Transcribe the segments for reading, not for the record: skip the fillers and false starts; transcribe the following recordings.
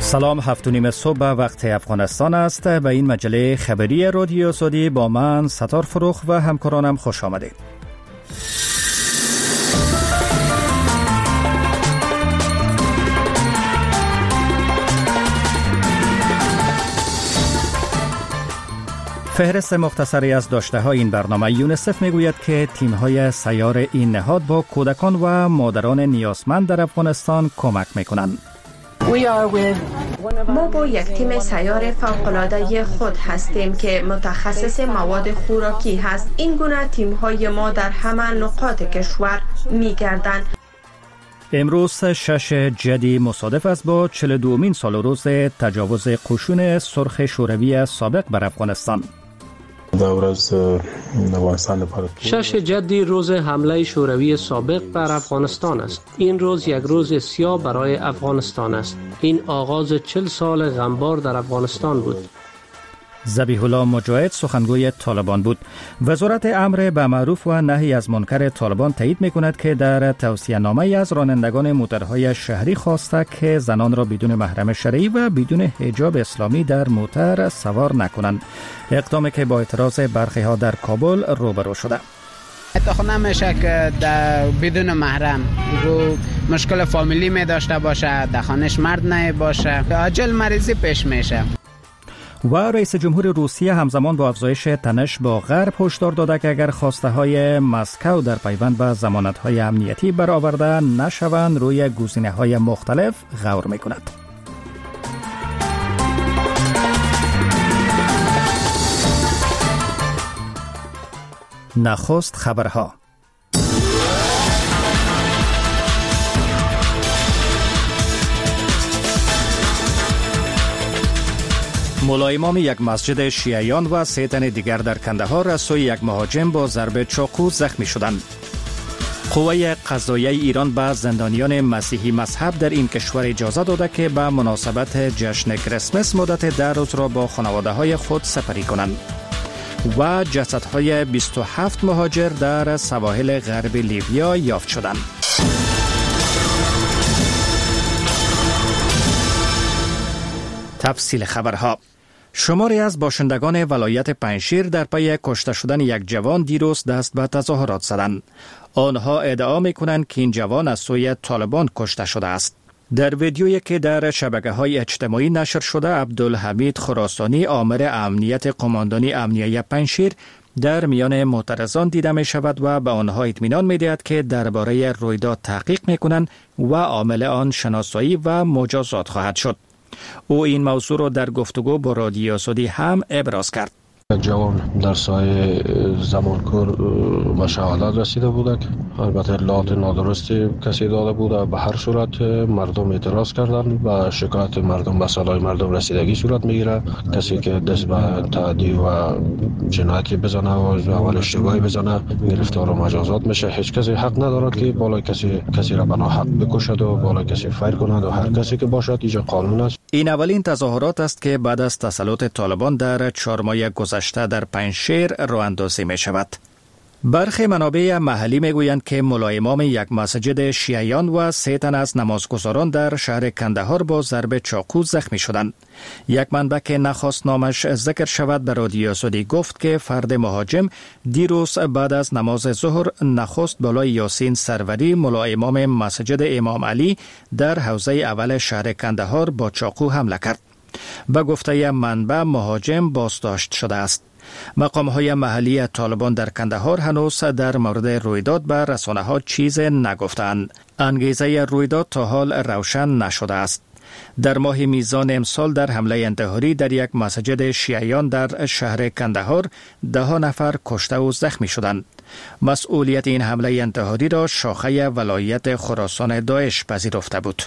سلام، 7:30 صبح وقت افغانستان است. به این مجله خبری رادیو سعودی با من ستار فروخ و همکارانم خوش آمدید. فهرست مختصری از داشته‌های این برنامه. یونیسف میگوید که تیم‌های سیار این نهاد با کودکان و مادران نیازمند در افغانستان کمک می‌کنند. ما با یک تیم سیار فوق‌العاده خود هستیم که متخصص مواد خوراکی هست. این گونه تیم‌های ما در همه نقاط کشور می‌گردند. امروز 6 جدی مصادف است با 42مین سال روز تجاوز قشون سرخ شوروی سابق بر افغانستان. شش جدی روز حمله شوروی سابق بر افغانستان است. این روز یک روز سیاه برای افغانستان است. این آغاز 40 سال غمبار در افغانستان بود. ذبیح الله مجاهد سخنگوی طالبان بود. وزارت امر به معروف و نهی از منکر طالبان تایید می‌کند که در توصیه‌نامه‌ای از رانندگان موترهای شهری خواسته که زنان را بدون محرم شرعی و بدون حجاب اسلامی در موتر سوار نکنند. اقدامی که با اعتراض برخی‌ها در کابل روبرو شده. اتفاق نمیشه که بدون محرم مشکل فامیلی می داشته باشه، در خانه‌اش مرد نه باشه، عاجل مریضی پیش میشه. و رئیس جمهور روسیه همزمان با افزایش تنش با غرب هشدار داده که اگر خواسته های مسکو در پیوند به ضمانت های امنیتی برآورده نشوند روی گزینه های مختلف غور می کند. نخست خبرها. ملا امام یک مسجد شیعیان و 3 تن دیگر در کندهار از سوی یک مهاجم با ضرب چاقو زخمی شدند. قوه قضاییه ایران به زندانیان مسیحی مذهب در این کشور اجازه داده که به مناسبت جشن کریسمس مدت 10 روز را با خانواده‌های خود سپری کنند. و جسدهای 27 مهاجر در سواحل غرب لیبیا یافت شدند. تفصیل خبرها. شماری از باشندگان ولایت پنجشیر در پی کشته شدن یک جوان دیروز دست به تظاهرات زدند. آنها ادعا می‌کنند که این جوان از سوی طالبان کشته شده است. در ویدیویی که در شبکه‌های اجتماعی نشر شده، عبدالحمید خراسانی آمر امنیت قماندانی امنیه پنجشیر در میان معترضان دیده می شود و به آنها اطمینان می دهد که درباره رویداد تحقیق می کنند و عامل آن شناسایی و مجازات خواهد شد. او این موضوع را در گفتگو با رادیو سعودی هم ابراز کرد. جوان در سایه زمانکور به شهادت رسیده بود. البته اطلاعات نادرستی کسی داده بود. به هر صورت مردم اعتراض کردند و شکایت مردم به سالای مردم رسیدگی صورت میگیره. کسی که دست به تعدی و جنایتی بزنه و اول اشتباهی بزنه گرفتار و مجازات میشه. هیچ کسی حق ندارد که بالای کسی را به ناحق بکشد و بالای کسی فیر کند و هر کسی که باشد اینجا قانون است. این اولین تظاهرات است که بعد از تسلط طالبان در 4 ماه گذشته در پنجشیر راه اندازی می شود. برخی منابع محلی می گویند که ملا امام یک مسجد شیعیان و 3 تن از نمازگزاران در شهر کندهار با ضرب چاقو زخمی شدند. یک منبع که نخواست نامش ذکر شود به رادیو سعودی گفت که فرد مهاجم دیروز بعد از نماز ظهر نخست بالای یاسین سروری ملا امام مسجد امام علی در حوزه اول شهر کندهار با چاقو حمله کرد. به گفته منبع مهاجم بازداشت شده است. مقام‌های محلی طالبان در کندهار هنوز در مورد رویداد به رسانه‌ها چیز نگفتند. انگیزه رویداد تا حال روشن نشده است. در ماه میزان امسال در حمله انتحاری در یک مسجد شیعیان در شهر کندهار 10 نفر کشته و زخمی شدند. مسئولیت این حمله انتحاری را شاخه ولایت خراسان داعش پذیرفته بود.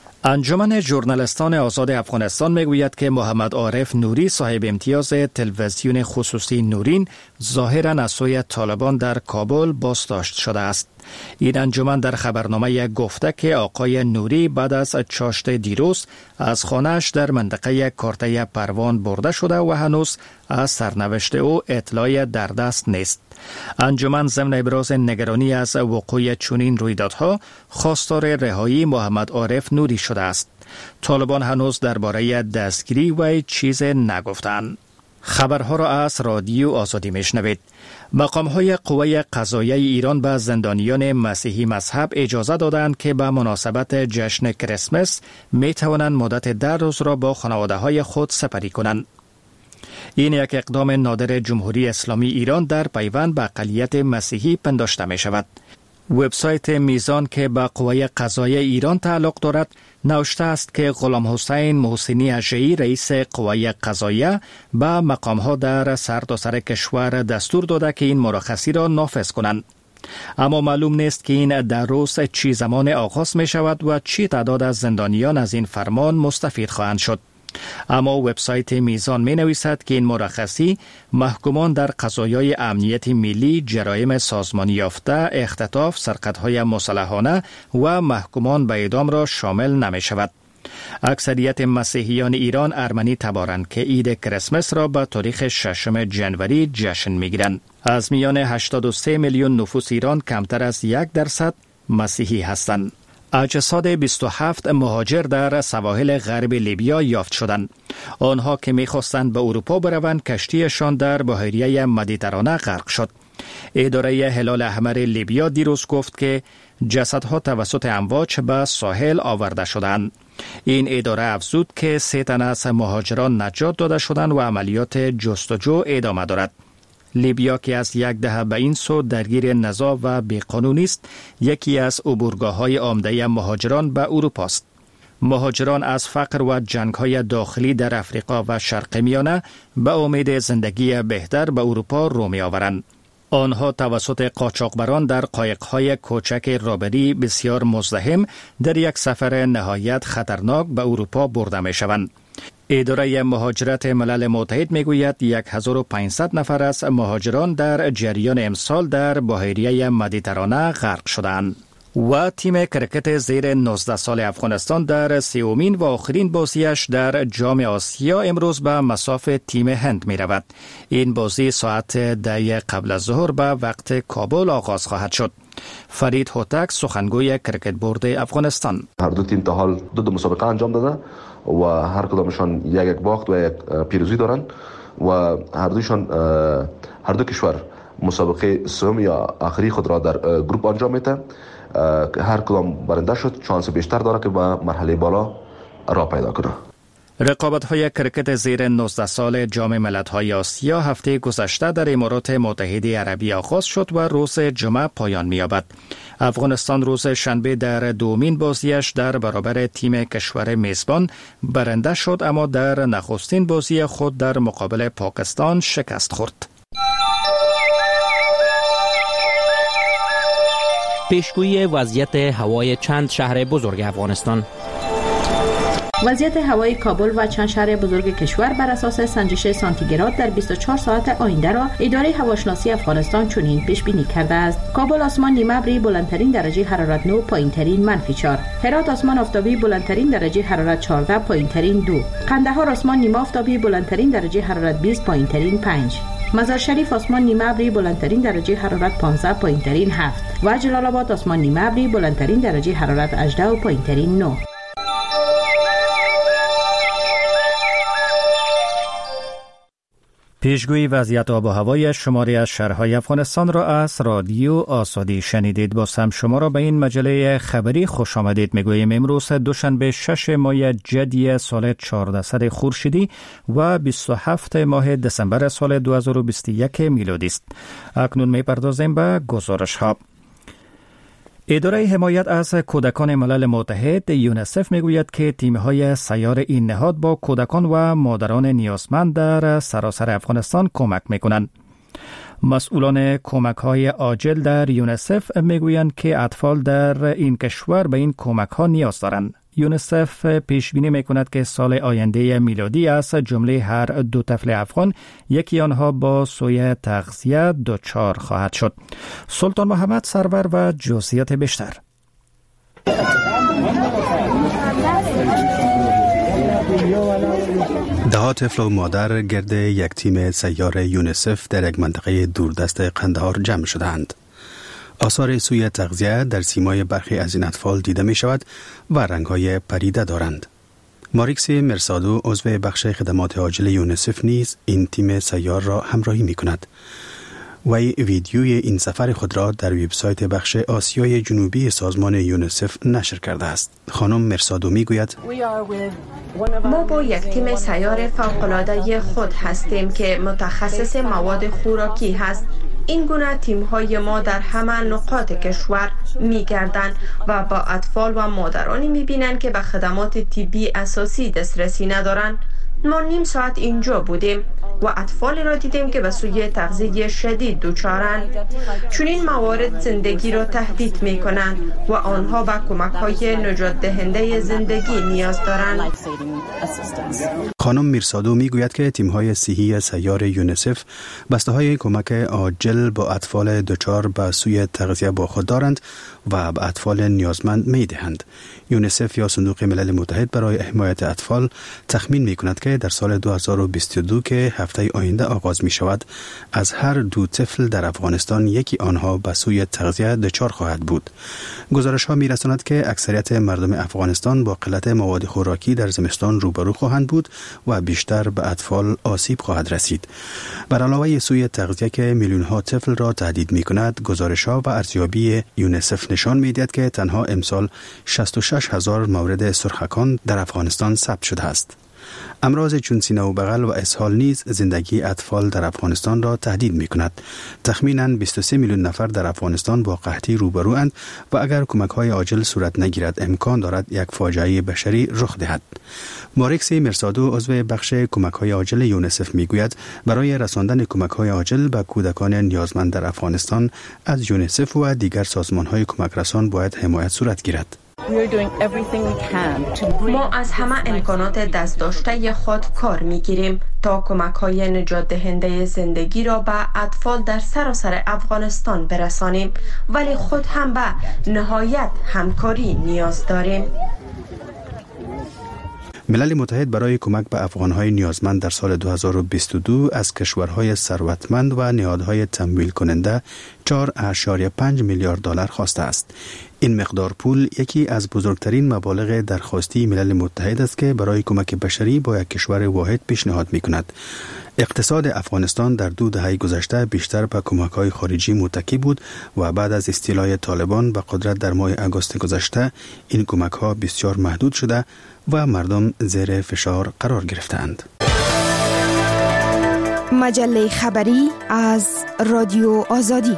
انجمن ژورنالیستان آزاد افغانستان میگوید که محمد عارف نوری صاحب امتیاز تلویزیون خصوصی نورین ظاهراً از سوی طالبان در کابل بازداشت شده است. این انجمن در خبرنامه گفته که آقای نوری بعد از چاشت دیروز از خانه‌اش در منطقه کارته پروان برده شده و هنوز از سرنوشت او اطلاعی در دست نیست. انجمن ضمن ابراز نگرانی از وقوع چنین رویدادها خواستار رهایی محمد عارف نوری شده است. طالبان هنوز درباره دستگیری وی چیز نگفتند. خبرها را از رادیو آزادی میشنوید. مقام‌های قوه قضاییه ایران به زندانیان مسیحی مذهب اجازه دادند که به مناسبت جشن کریسمس می توانند مدت 10 روز را با خانواده‌های خود سپری کنند. این یک اقدام نادر جمهوری اسلامی ایران در پیوند به اقلیت مسیحی پنداشته می شود. وبسایت میزان که به قوه قضاییه ایران تعلق دارد نوشته است که غلام حسین محسنی اژه‌ای رئیس قوه قضاییه به مقام‌ها در سرتاسر کشور دستور داده که این مرخصی را نافذ کنند. اما معلوم نیست که این 10 روز چی زمان آغاز می شود و چی تعداد از زندانیان از این فرمان مستفید خواهند شد. اما وبسایت میزان می نویسد که این مرخصی محکومان در قضایای امنیت ملی، جرایم سازمانی یافته، اختطاف، سرقت‌های مسلحانه و محکومان به اعدام را شامل نمی شود. اکثریت مسیحیان ایران ارمنی تبارند که عید کریسمس را به تاریخ 6 جنوری جشن می گیرند. از میان 83 میلیون نفوس ایران کمتر از 1% مسیحی هستند. اجساد 27 مهاجر در سواحل غرب لیبیا یافت شدند. آنها که می‌خواستند به اروپا بروند کشتیشان در بحیره مدیترانه غرق شد. اداره هلال احمر لیبیا دیروز گفت که جسدها توسط امواج به ساحل آورده شدند. این اداره افزود که 3 تن از مهاجران نجات داده شدند و عملیات جستجو ادامه دارد. لیبیا که از 10 دهه به این سو درگیر نزاع و بیقانونی است، یکی از عبورگاه‌های عمده مهاجران به اروپا است. مهاجران از فقر و جنگ‌های داخلی در افریقا و شرق میانه به امید زندگی بهتر به اروپا رو می‌آورند. آنها توسط قاچاقبران در قایق‌های کوچک رابری بسیار مزدحم در یک سفر نهایت خطرناک به اروپا برده می‌شوند. اداره مهاجرت ملل متحد میگوید 1500 نفر از مهاجران در جریان امسال در بحیره مدیترانه غرق شدند. و تیم کرکت زیر 19 سال افغانستان در 3مین و آخرین بازیش در جام آسیا امروز به مصاف تیم هند می رود. این بازی ساعت 10 قبل از ظهر به وقت کابل آغاز خواهد شد. فرید هوتک سخنگوی کرکت بورد افغانستان: هر دو تیم تا حال 2 مسابقه انجام داده و هر کدامشان یک باخت و یک پیروزی دارند و هر دو کشور مسابقه سوم یا آخری خود را در گروپ انجام میده. هر کدام برنده شد شانس بیشتر داره که به مرحله بالا راه پیدا کنه. رقابت‌های کرکت زیر 19 سال جام ملت‌های آسیا هفته گذشته در امارات متحده عربی آغاز شد و روز جمعه پایان می‌یابد. افغانستان روز شنبه در دومین بازیش در برابر تیم کشور میزبان برنده شد، اما در نخستین بازی خود در مقابل پاکستان شکست خورد. پیشگویی وضعیت هوای چند شهر بزرگ افغانستان. وضعیت هوای کابل و چند شهر بزرگ کشور بر اساس سنجش سانتیگراد در 24 ساعت آینده را اداره هواشناسی افغانستان چنین پیش بینی کرده است: کابل آسمان نیمه ابری بلندترین درجه حرارت 9، پایینترین -4. هرات آسمان آفتابی بلندترین درجه حرارت 14، پایینترین 2. قندهار آسمان نیمه آفتابی بلندترین درجه حرارت 20، پایینترین 5. مزار شریف آسمان نیمه ابری بلندترین درجه حرارت 15، پایینترین 7 و جلال آباد آسمان نیمه ابری بلندترین درجه حرارت 18 و پایینترین 9. پیشگویی وضعیت آب و هوای شماری از شهرهای افغانستان را از رادیو آزادی شنیدید. باز هم شما را به این مجله خبری خوش آمدید میگوییم. امروز دوشنبه 6 ماه جدی سال 1400 خورشیدی و 27 ماه دسامبر سال 2021 میلادی است. اکنون میپردازیم به گزارش ها. اداره حمایت از کودکان ملل متحد یونیسف میگوید که تیم‌های سیار این نهاد با کودکان و مادران نیازمند در سراسر افغانستان کمک میکنند. مسئولان کمک‌های عاجل در یونیسف میگویند که اطفال در این کشور به این کمک‌ها نیاز دارند. یونیسف پیش بینی میکند که سال آینده میلادی از جمله هر 2 طفل افغان یکی آنها با سوء تغذیه دچار خواهد شد. سلطان محمد سرور و جزئیات بیشتر. ده طفل و مادر گرد یک تیم سیار یونیسف در یک منطقه دوردست قندهار جمع شدند. آثار سوء تغذیه در سیمای برخی از این اطفال دیده می شود و رنگ‌های پریده دارند. ماریکس مرسادو عضو بخش خدمات عاجل یونسف نیز این تیم سیار را همراهی می کند. وی ویدیوی این سفر خود را در وبسایت بخش آسیای جنوبی سازمان یونسف نشر کرده است. خانم مرسادو می گوید ما با یک تیم سیار فوق‌العاده خود هستیم که متخصص مواد خوراکی هست. این گونه تیم‌های ما در همه نقاط کشور می‌گردند و با اطفال و مادرانی می‌بینند که به خدمات طبی اساسی دسترسی ندارند. ما نیم ساعت اینجا بودیم و اطفالی را دیدیم که به سوی تغذیه شدید دچارند. چون این موارد زندگی را تهدید می کنند و آنها به کمک های نجات دهنده زندگی نیاز دارند. خانم میرسادو می گوید که تیم های صحی سیار یونسف بسته های کمک عاجل با اطفال دچار به سوی تغذیه با خود دارند و به اطفال نیازمند می دهند. یونسف یا صندوق ملل متحد برای حمایت اطفال تخمین می کند که در سال 2022 که هفته آینده آغاز می شود از هر 2 طفل در افغانستان یکی آنها به سوی تغذیه دچار خواهد بود. گزارش ها می رساند که اکثریت مردم افغانستان با قلت مواد خوراکی در زمستان روبرو خواهند بود و بیشتر به اطفال آسیب خواهد رسید. بر علاوه سوی تغذیه که میلیون ها طفل را تهدید می کند، گزارش ها و ارزیابی یونسف نشان می دهد که تنها امسال 66,000 مورد سرخکان در افغانستان ثبت شده است. امراض چون سینه و بغل و اسهال نیز زندگی اطفال در افغانستان را تهدید می کند. تخمیناً 23 میلیون نفر در افغانستان با قحطی روبروند و اگر کمک های عاجل صورت نگیرد امکان دارد یک فاجعه بشری رخ دهد. ماریکس مرسادو عضو بخش کمک های عاجل یونسف می گوید برای رساندن کمک های عاجل به کودکان نیازمند در افغانستان از یونسف و دیگر سازمان های کمک رسان باید حمایت صورت گیرد. ما از همه امکانات دست داشته خود کار میگیریم تا کمک های نجات دهنده زندگی را به اطفال در سراسر افغانستان برسانیم، ولی خود هم به نهایت همکاری نیاز داریم. ملل متحد برای کمک به افغانهای نیازمند در سال 2022 از کشورهای ثروتمند و نهادهای تمویل کننده 4.5 میلیارد دلار خواسته است. این مقدار پول یکی از بزرگترین مبالغ درخواستی ملل متحد است که برای کمک بشری با یک کشور واحد پیشنهاد می کند. اقتصاد افغانستان در 2 دهه گذشته بیشتر به کمک‌های خارجی متکی بود و بعد از استیلای طالبان به قدرت در ماه آگوست گذشته این کمک‌ها بسیار محدود شده و مردم زیر فشار قرار گرفتند. مجله خبری از رادیو آزادی.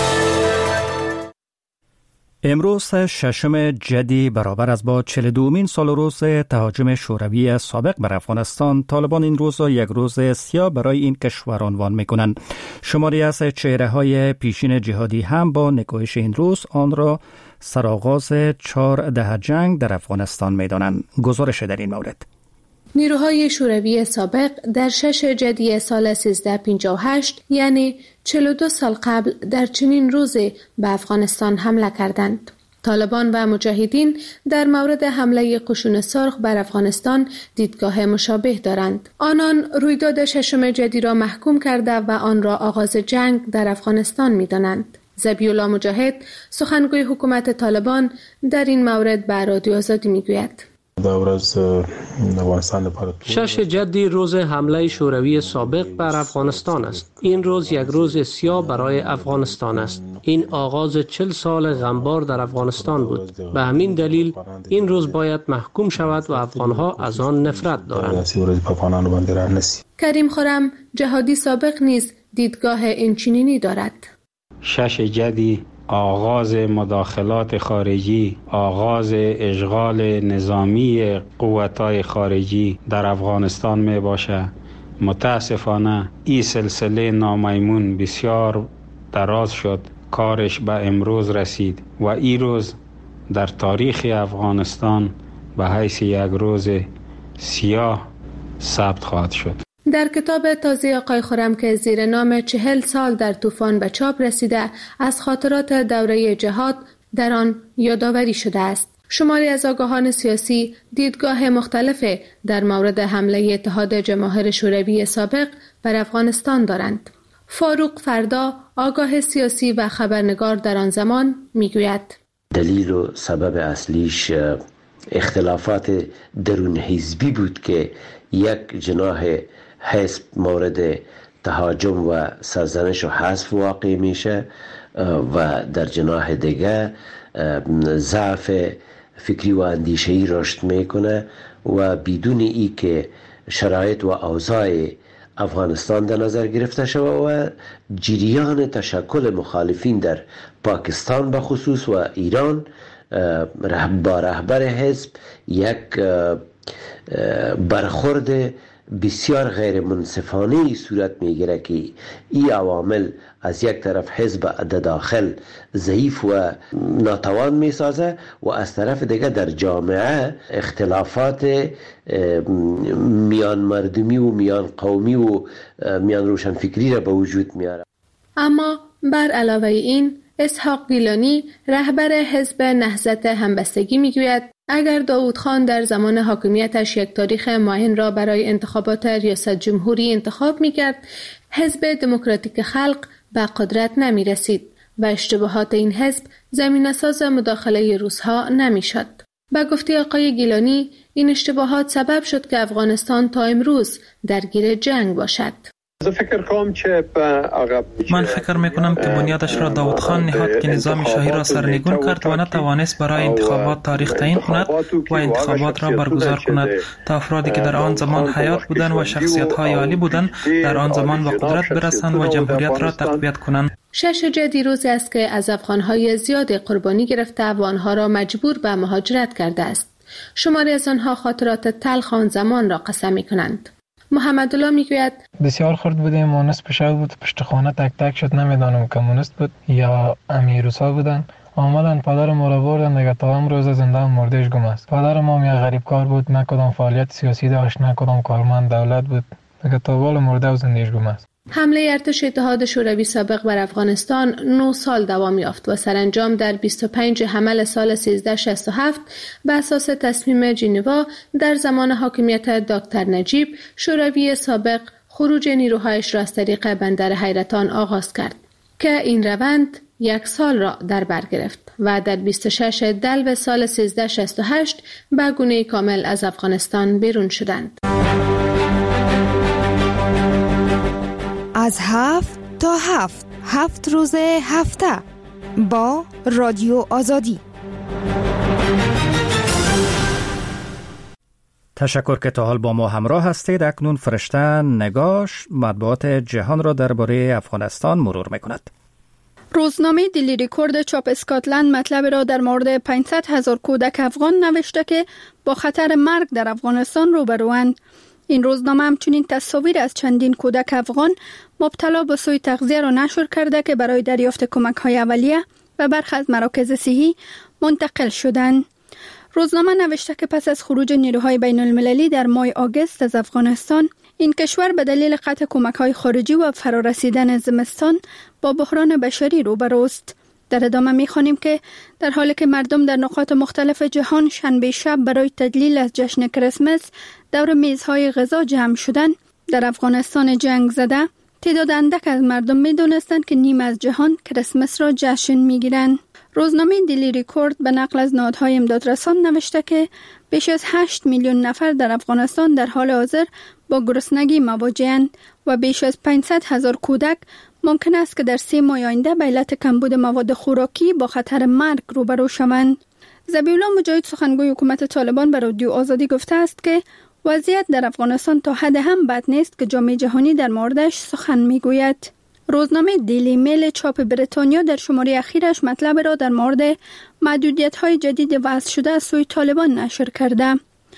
امروز 6 جدی برابر است با 42مین سال روز تهاجم شوروی سابق بر افغانستان، طالبان این روز را یک روز سیاه برای این کشور عنوان می‌کنند. شماری از چهره‌های پیشین جهادی هم با نگاهش این روز آن را سرآغاز 4 دهه جنگ در افغانستان می‌دانند. گزارش در این مورد: نیروهای شوروی سابق در 6 جدی سال 1358 یعنی 42 سال قبل در چنین روزی به افغانستان حمله کردند. طالبان و مجاهدین در مورد حمله قشون سرخ بر افغانستان دیدگاه مشابه دارند. آنان رویداد 6 جدی را محکوم کرده و آن را آغاز جنگ در افغانستان می‌دانند. ذبیح‌الله مجاهد سخنگوی حکومت طالبان در این مورد به رادیو آزادی می‌گوید: 6 جدی روز حمله شوروی سابق بر افغانستان است. این روز یک روز سیاه برای افغانستان است. این آغاز 40 سال غمبار در افغانستان بود. به همین دلیل این روز باید محکوم شود و افغانها از آن نفرت دارند. کریم خرم جهادی سابق نیز دیدگاه اینچنینی دارد. 6 جدی آغاز مداخلات خارجی، آغاز اشغال نظامی قوت‌های خارجی در افغانستان می باشه. متاسفانه این سلسله نامیمون بسیار دراز شد، کارش به امروز رسید و این روز در تاریخ افغانستان به حیث یک روز سیاه ثبت خواهد شد. در کتاب تازه آقای خرم که زیر نام 40 سال در طوفان به چاپ رسیده، از خاطرات دوره جهاد در آن یادآوری شده است. شماری از آگاهان سیاسی دیدگاه مختلف در مورد حمله اتحاد جماهیر شوروی سابق بر افغانستان دارند. فاروق فردا، آگاه سیاسی و خبرنگار در آن زمان، میگوید: دلیل و سبب اصلیش اختلافات درون حزبی بود که یک جناح حزب مورد تهاجم و سرزنش و حذف واقع میشه و در جناح دیگه ضعف فکری و اندیشه‌ای رشد میکنه و بدون ای که شرایط و اوضاع افغانستان در نظر گرفته شود و جریان تشکل مخالفین در پاکستان به خصوص و ایران با رهبر حزب یک برخورد بسیار غیر منصفانه صورت میگیره که این عوامل از یک طرف حزب در داخل ضعیف و ناتوان میسازه و از طرف دیگه در جامعه اختلافات میان مردمی و میان قومی و میان روشنفکری را به وجود میاره. اما بر علاوه این اسحاق گیلانی رهبر حزب نهضت همبستگی میگوید اگر داوود خان در زمان حاکمیتش یک تاریخ معین را برای انتخابات ریاست جمهوری انتخاب میکرد، حزب دموکراتیک خلق به قدرت نمی رسید و اشتباهات این حزب زمینه ساز مداخله روس‌ها نمیشد. به گفته آقای گیلانی این اشتباهات سبب شد که افغانستان تا امروز درگیر جنگ باشد. من فکر میکنم که بنیادش را داوود خان نهاد که نظام شاهی را سرنگون کرد و نتوانست برای انتخابات تاریخ تعیین کند و انتخابات را برگزار کند تا افرادی که در آن زمان حیات بودند و شخصیت‌های عالی بودند در آن زمان به قدرت برسند و جمهوریت را تقویت کنند. 6 جدی روزی است که از افغان‌های زیاد قربانی گرفته و آنها را مجبور به مهاجرت کرده است. شماری از آنها خاطرات تلخ آن زمان را قسم می‌کنند. محمدالله میگوید بسیار خرد بودیم و نصف شب بود پشت خانه تک تک شد، نمیدانم کمونیست بود یا امیروسا بودن. عملاً پدر ما را بردن دیگه تا امروز زنده مردهش گم است. پدر ما یک غریب کار بود، نه کدام فعالیت سیاسی داشت، نه کدام کارمند دولت بود، دیگه تا بال مرده و زندهش گم است. حمله ارتش اتحاد شوروی سابق بر افغانستان 9 سال دوام یافت و سرانجام در 25 حمل سال 1367 به اساس تصمیم ژنوا در زمان حاکمیت دکتر نجیب شوروی سابق خروج نیروهایش را از طریق بندر حیرتان آغاز کرد که این روند 1 سال را در بر گرفت و در 26 دلو سال 1368 به گونه کامل از افغانستان بیرون شدند. از 7 تا 7 روز هفته با رادیو آزادی. تشکر که تا حال با ما همراه هستید. اکنون فرشته نگاش مطبوعات جهان را درباره افغانستان مرور می‌کند. روزنامه دیلی ریکورد چاپ اسکاتلند مطلب را در مورد 500,000 کودک افغان نوشته که با خطر مرگ در افغانستان روبروند. این روزنامه همچنین تصاویر از چندین کودک افغان مبتلا به سوء تغذیه را نشر کرده که برای دریافت کمک‌های اولیه و برخی از مراکز صحی منتقل شدند. روزنامه نوشته که پس از خروج نیروهای بین المللی در ماه آگوست از افغانستان، این کشور به دلیل قطع کمک‌های خارجی و فرارسیدن زمستان با بحران بشری روبروست. در ادامه می‌خوانیم که در حالی که مردم در نقاط مختلف جهان شنبه شب برای تدلیل از جشن کریسمس دور میزهای غذا جمع شدند، در افغانستان جنگ زده تعداد اندک از مردم می‌دانستند که نیم از جهان کریسمس را جشن می‌گیرند. روزنامه دیلی ریکورد به نقل از نهادهای امدادرسان نوشته که بیش از 8 میلیون نفر در افغانستان در حال حاضر با گرسنگی مواجه‌اند و بیش از 500,000 کودک ممکن است که در 3 ماه آینده به علت کمبود مواد خوراکی با خطر مرگ روبرو شوند. ذبیح‌الله مجاهد سخنگوی حکومت طالبان به رادیو آزادی گفته است که وضعیت در افغانستان تا حد هم بد نیست که جامعه جهانی در موردش سخن میگوید. روزنامه دیلی میل چاپ بریتانیا در شماره اخیرش مطلب را در مورد محدودیت‌های جدید وضع شده از سوی طالبان نشر کرده.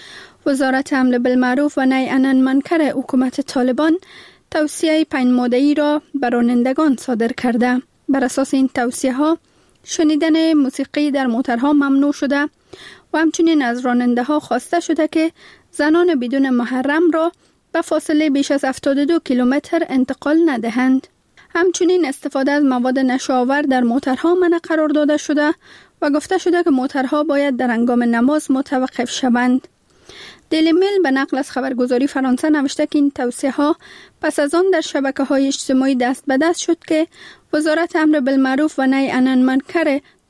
وزارت امر بالمعروف و نهی عن المنکر حکومت طالبان توصیه 5 ماده‌ای را بر رانندگان صادر کرده. بر اساس این توصیه‌ها شنیدن موسیقی در موترها ممنوع شده و همچنین از راننده‌ها خواسته شده که زنان بدون محرم را به فاصله بیش از 72 کیلومتر انتقال ندهند. همچنین استفاده از مواد نشه‌آور در موترها منع قرار داده شده و گفته شده که موترها باید در هنگام نماز متوقف شوند. دیلی میل به نقل از خبرگزاری فرانسه نوشته که این توصیه‌ها پس از آن در شبکه‌های اجتماعی دست به دست شد که وزارت امر بالمعروف و نهی عن المنکر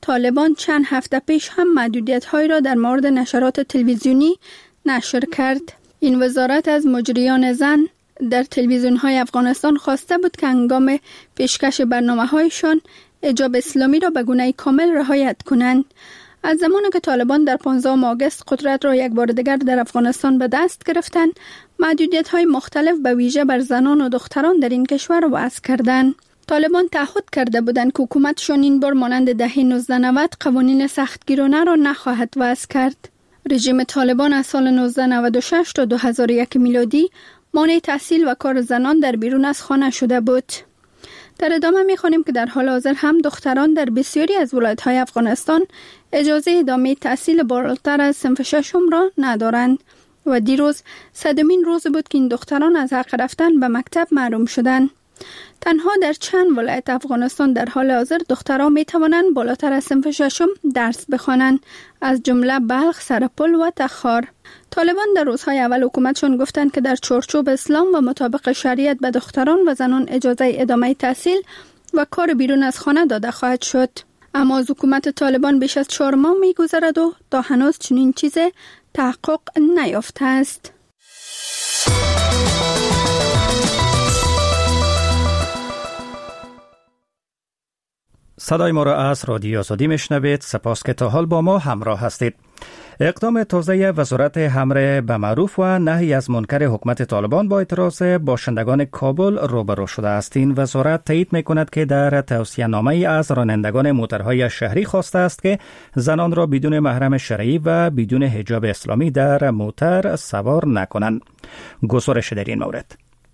طالبان چند هفته پیش هم محدودیت‌هایی را در مورد نشرات تلویزیونی نشر کرد. این وزارت از مجریان زن در تلویزیون‌های افغانستان خواسته بود که هنگام پیشکش برنامه‌هایشان حجاب اسلامی را به گونه کامل رعایت کنند. از زمانی که طالبان در 15 آگوست قدرت را یک بار دیگر در افغانستان به دست گرفتند، محدودیت‌های مختلف به ویژه بر زنان و دختران در این کشور وضع کردند. طالبان تعهد کرده بودند که حکومتشان این بار مانند دهه 1990 قوانین سختگیرانه را نخواهد وضع کرد. رژیم طالبان از سال 1996 تا 2001 میلادی مانع تحصیل و کار زنان در بیرون از خانه شده بود. در ادامه می‌خوانیم که در حال حاضر هم دختران در بسیاری از ولایت‌های افغانستان اجازه ادامه تحصیل بالاتر از صنف ششم را ندارند و دیروز 100مین روز بود که این دختران از حق رفتن به مکتب محروم شدند. تنها در چند ولایت افغانستان در حال حاضر دختران می توانند بالاتر از صنف ششم درس بخوانند، از جمله بلخ، سرپل و تخار. طالبان در روزهای اول حکومتشان گفتند که در چارچوب اسلام و مطابق شریعت به دختران و زنان اجازه ادامه تحصیل و کار بیرون از خانه داده خواهد شد. اما از حکومت طالبان بیش از 4 ماه می گذرد و تا هنوز چنین چیز تحقق نیافته است. صدای ما را از رادیو آزادی میشنوید. سپاس که تا حال با ما همراه هستید. اقدام تازه وزارت امر به معروف و نهی از منکر حکومت طالبان با اعتراض باشندگان کابل روبرو شده است. این وزارت تایید میکند که در توصیه نامه از رانندگان موترهای شهری خواسته است که زنان را بدون محرم شرعی و بدون حجاب اسلامی در موتر سوار نکنند. گزارش در این مورد.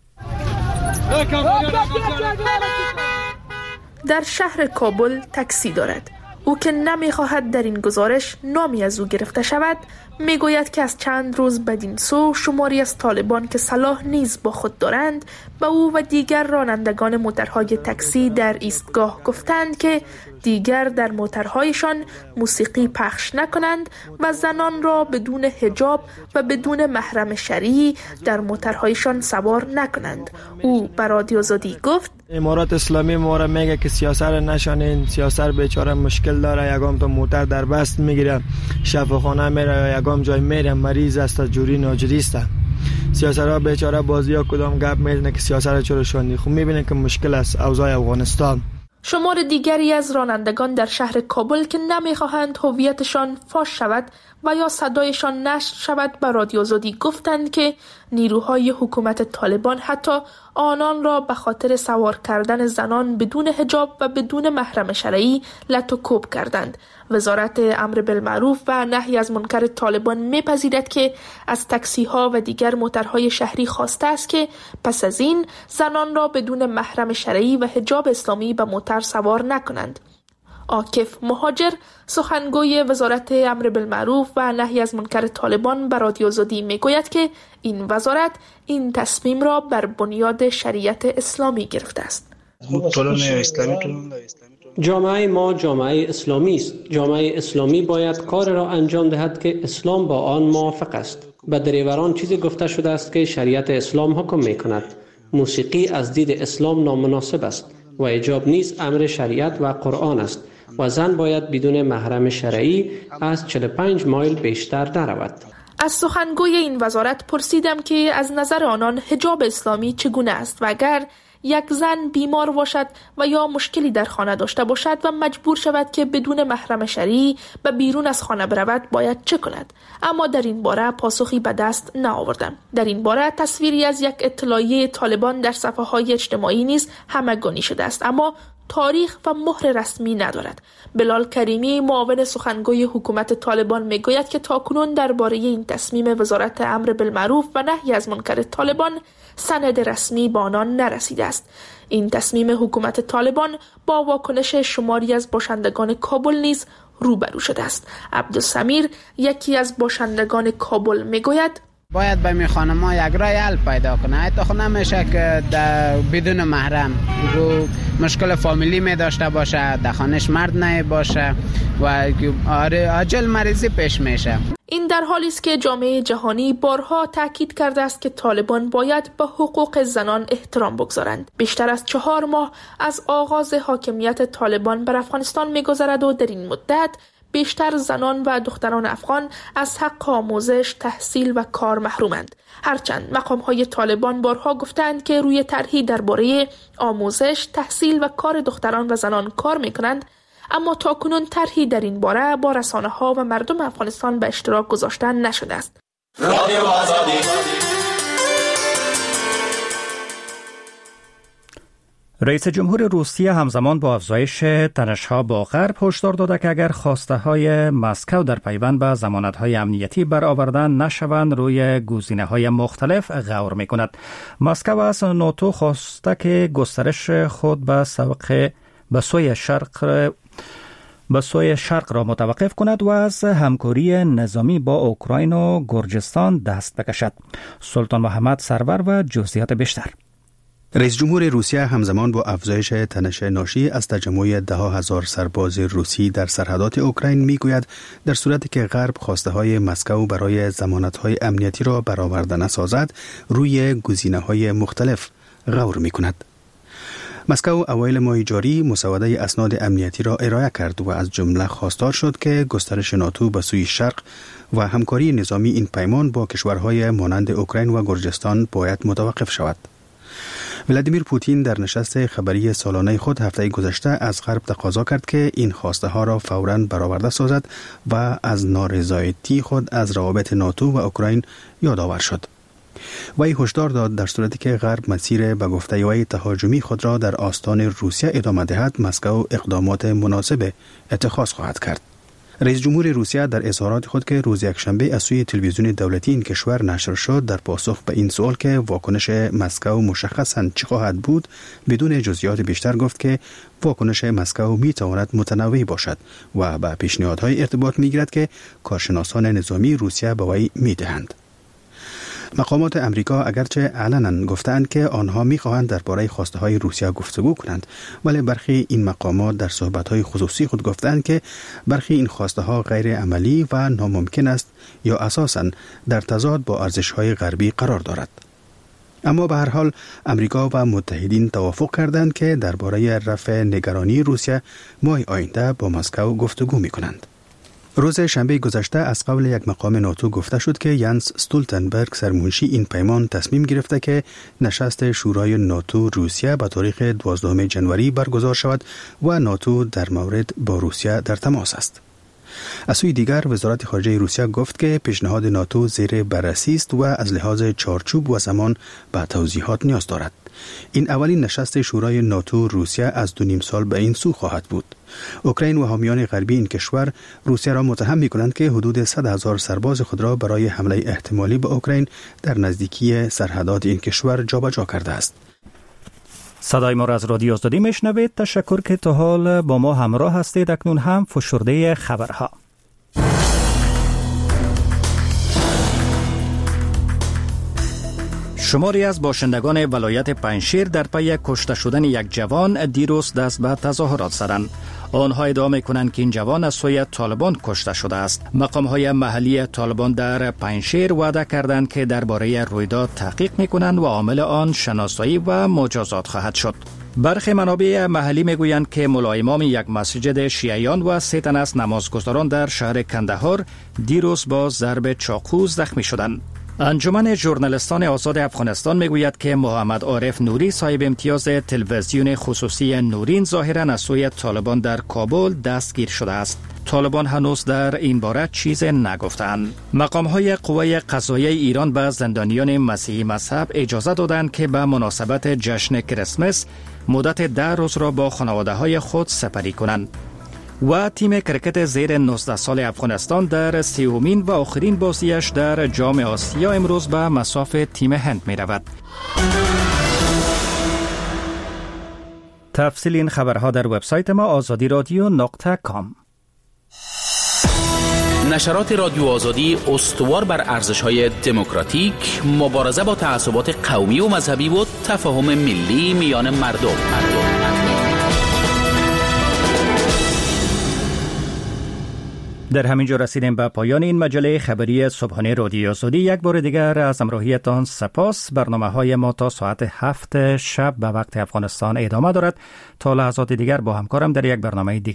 در شهر کابل تاکسی دارد. او که نمی‌خواهد در این گزارش نامی از او گرفته شود، میگوید که از چند روز بدین سو شماری از طالبان که سلاح نیز با خود دارند به او و دیگر رانندگان موترهای تاکسی در ایستگاه گفتند که دیگر در موترهایشان موسیقی پخش نکنند و زنان را بدون حجاب و بدون محرم شرعی در موترهایشان سوار نکنند. او به رادیو آزادی گفت: امارات اسلامی ما را میگه که سیاست را نشانین، سیاست بیچاره مشکل داره، یگام تو موتر در بست میگیره، شفاخانه میره، یگام جای میره، مریض است، جوری ناجوری است. سیاست را بیچاره بازی ها کدام گپ میزنه که سیاست را چرا شوندی. خب میبینه که مشکل است اوضاع افغانستان. شمار دیگری از رانندگان در شهر کابل که نمیخواهند هویتشان فاش شود و یا صدایشان نشر شود به رادیو آزادی گفتند که نیروهای حکومت طالبان حتی آنان را به خاطر سوار کردن زنان بدون حجاب و بدون محرم شرعی لط و کوب کردند. وزارت امر بالمعروف و نهی از منکر طالبان میپذیرد که از تاکسی ها و دیگر موترهای شهری خواسته است که پس از این زنان را بدون محرم شرعی و حجاب اسلامی به موتر سوار نکنند. عاکف مهاجر، سخنگوی وزارت امر بالمعروف و نهی از منکر طالبان، به رادیو آزادی میگوید که این وزارت این تصمیم را بر بنیاد شریعت اسلامی گرفته است. جامعه ما جامعه اسلامی است. جامعه اسلامی باید کار را انجام دهد که اسلام با آن موافق است. به دریوران چیزی گفته شده است که شریعت اسلام حکم می کند. موسیقی از دید اسلام نامناسب است و حجاب نیز امر شریعت و قرآن است و زن باید بدون محرم شرعی از 45 مایل بیشتر نرود. از سخنگوی این وزارت پرسیدم که از نظر آنان حجاب اسلامی چگونه است و اگر یک زن بیمار باشد و یا مشکلی در خانه داشته باشد و مجبور شود که بدون محرم شرعی به بیرون از خانه برود باید چه کند؟ اما در این باره پاسخی به دست نآوردم. در این باره تصویری از یک اطلاعیه طالبان در صفحه‌های اجتماعی نیز همگانی شده است، اما تاریخ و مهر رسمی ندارد. بلال کریمی، معاون سخنگوی حکومت طالبان، میگوید که تاکنون درباره این تصمیم وزارت امر بالمعروف و نهی از منکر طالبان سند رسمی به آنان نرسیده است. این تصمیم حکومت طالبان با واکنش شماری از باشندگان کابل نیز روبرو شده است. عبدالسمیر، یکی از باشندگان کابل، میگوید باید به می خانم‌ها یک راه حل پیدا کنه. حتی خود نمیشه که بدون محرم مشکل فامیلی می داشته باشه، در خانش مرد نه باشه و عاجل مریضی پیش میشه. این در حالی است که جامعه جهانی بارها تاکید کرده است که طالبان باید به حقوق زنان احترام بگذارند. بیشتر از 4 ماه از آغاز حاکمیت طالبان بر افغانستان می‌گذرد و در این مدت بیشتر زنان و دختران افغان از حق آموزش، تحصیل و کار محرومند. هرچند مقام‌های طالبان بارها گفتند که روی طرحی درباره آموزش، تحصیل و کار دختران و زنان کار می‌کنند، اما تاکنون طرحی در این باره با رسانه‌ها و مردم افغانستان به اشتراک گذاشته نشده است. رئیس جمهور روسیه همزمان با افزایش تنش‌ها با غرب هشدار داده که اگر خواسته‌های مسکو در پیوند به ضمانت‌های امنیتی برآورده نشوند روی گزینه‌های مختلف غور می‌کند. مسکو از ناتو خواسته که گسترش خود به سوی شرق را متوقف کند و از همکاری نظامی با اوکراین و گرجستان دست بکشد. سلطان محمد سرور و جزئیات بیشتر. رئیس جمهور روسیه همزمان با افزایش تنش ناشی از تجمع 10,000 سرباز روسی در سرحدات اوکراین میگوید در صورتی که غرب خواسته‌های مسکو برای ضمانت‌های امنیتی را برآورده نسازد، روی گزینه‌های مختلف غور می‌کند. مسکو اوایل ماه جاری مسوده اسناد امنیتی را ارائه کرد و از جمله خواستار شد که گسترش ناتو به سوی شرق و همکاری نظامی این پیمان با کشورهای مانند اوکراین و گرجستان باید متوقف شود. ولادیمیر پوتین در نشست خبری سالانه خود هفته گذشته از غرب تقاضا کرد که این خواسته ها را فوراً برآورده سازد و از نارضایتی خود از روابط ناتو و اوکراین یادآور شد. وی هشدار داد در صورتی که غرب مسیر به گفته وی تهاجمی خود را در آستان روسیه ادامه دهد، مسکو اقدامات مناسب اتخاذ خواهد کرد. رئیس جمهور روسیه در اظهارات خود که روز یکشنبه از سوی تلویزیون دولتی این کشور نشر شد در پاسخ به این سوال که واکنش مسکو مشخصاً چه خواهد بود، بدون جزئیات بیشتر گفت که واکنش مسکو می تواند متنوع باشد و به پیشنهادهای ارتباط می گیرد که کارشناسان نظامی روسیه به وی می دهند. مقامات امریکا اگرچه علنا گفتند که آنها می‌خواهند درباره خواسته‌های روسیه گفتگو کنند، ولی برخی این مقامات در صحبت‌های خصوصی خود گفتند که برخی این خواسته‌ها غیر عملی و ناممکن است یا اساساً در تضاد با ارزش‌های غربی قرار دارد. اما به هر حال امریکا و متحدین توافق کردند که درباره رفع نگرانی روسیه ماه آینده با مسکو گفتگو می‌کنند. روز شنبه گذشته از قبل یک مقام ناتو گفته شد که ینس استولتنبرگ سرمنشی این پیمان تصمیم گرفته که نشست شورای ناتو روسیه به تاریخ 12 ژانویه برگزار شود و ناتو در مورد با روسیه در تماس است. از سوی دیگر وزارت خارجه روسیه گفت که پیشنهاد ناتو زیر بررسی است و از لحاظ چارچوب و زمان به توضیحات نیاز دارد. این اولین نشست شورای ناتو روسیه از 2.5 سال به این سو خواهد بود. اوکراین و حامیان غربی این کشور روسیه را متهم می‌کنند که حدود 100,000 سرباز خود را برای حمله احتمالی به اوکراین در نزدیکی سرحدات این کشور جابجا کرده است. صدای ما را از رادیو آزادی میشنوید. تشکر که تا حال با ما همراه هستید. اکنون هم فشرده خبرها. شماری از باشندگان ولایت پنجشیر در پی کشته شدن یک جوان دیروز دست به تظاهرات زدند. آنها ادعا می‌کنند که این جوان از سوی طالبان کشته شده است. مقام‌های محلی طالبان در پنجشیر وعده کردند که درباره رویداد تحقیق می‌کنند و عامل آن شناسایی و مجازات خواهد شد. برخی منابع محلی میگویند که ملا امام یک مسجد شیعیان و 3 تن از نمازگزاران در شهر کندهار دیروز با ضرب چاقو زخمی شدند. انجمن ژورنالیستان آزاد افغانستان میگوید که محمد عارف نوری صاحب امتیاز تلویزیون خصوصی نورین ظاهراً از سوی طالبان در کابل دستگیر شده است. طالبان هنوز در این باره چیز نگفتند. مقام‌های قوه قضاییه ایران به زندانیان مسیحی مذهب اجازه دادند که به مناسبت جشن کریسمس مدت 10 روز را با خانواده‌های خود سپری کنند. و تیم کرکت زیر 19 سال افغانستان در 30مین و آخرین بازیش در جام آسیا امروز به مصاف تیم هند می رود. تفصیل این خبرها در وبسایت ما azadiradyo.com. نشرات رادیو آزادی استوار بر ارزش‌های دموکراتیک، مبارزه با تعصبات قومی و مذهبی و تفاهم ملی میان مردم. در همین جا رسیدیم به پایان این مجله خبری صبحانه رادیو آزادی. یک بار دیگر از همراهیتان سپاس. برنامه‌های ما تا ساعت 7 شب به وقت افغانستان ادامه دارد. تا لحظات دیگر با همکارم در یک برنامه دیگر